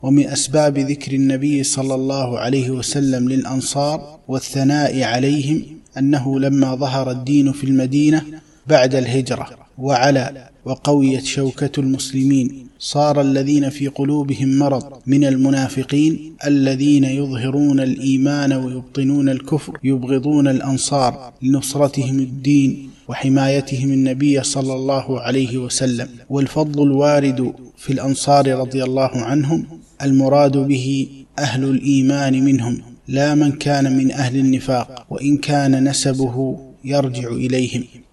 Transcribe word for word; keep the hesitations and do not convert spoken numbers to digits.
ومن أسباب ذكر النبي صلى الله عليه وسلم للأنصار والثناء عليهم أنه لما ظهر الدين في المدينة بعد الهجرة وعلى وقويت شوكة المسلمين، صار الذين في قلوبهم مرض من المنافقين الذين يظهرون الإيمان ويبطنون الكفر يبغضون الأنصار لنصرتهم الدين وحمايتهم النبي صلى الله عليه وسلم. والفضل الوارد في الأنصار رضي الله عنهم المراد به أهل الإيمان منهم، لا من كان من أهل النفاق وإن كان نسبه يرجع إليهم.